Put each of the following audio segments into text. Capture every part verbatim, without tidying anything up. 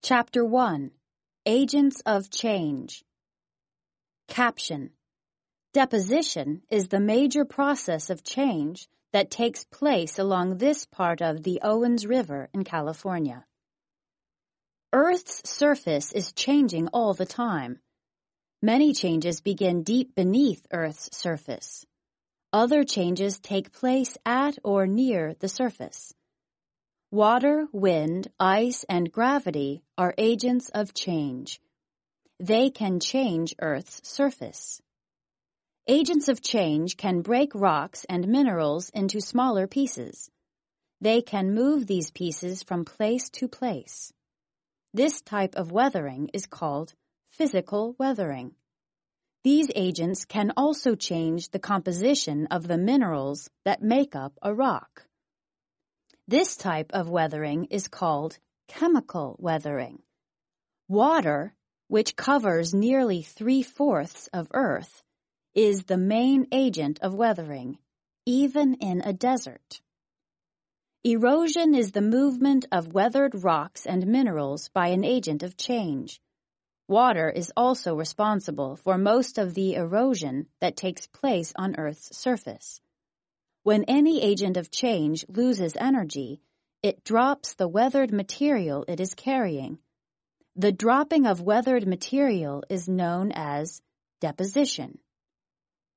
Chapter one. Agents of Change. Caption. Deposition is the major process of change that takes place along this part of the Owens River in California. Earth's surface is changing all the time. Many changes begin deep beneath Earth's surface. Other changes take place at or near the surface. Water, wind, ice, and gravity are agents of change. They can change Earth's surface. Agents of change can break rocks and minerals into smaller pieces. They can move these pieces from place to place. This type of weathering is called physical weathering. These agents can also change the composition of the minerals that make up a rock. This type of weathering is called chemical weathering. Water, which covers nearly three-fourths of Earth, is the main agent of weathering, even in a desert. Erosion is the movement of weathered rocks and minerals by an agent of change. Water is also responsible for most of the erosion that takes place on Earth's surface. When any agent of change loses energy, it drops the weathered material it is carrying. The dropping of weathered material is known as deposition.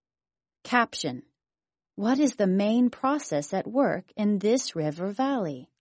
Caption. What is the main process at work in this river valley?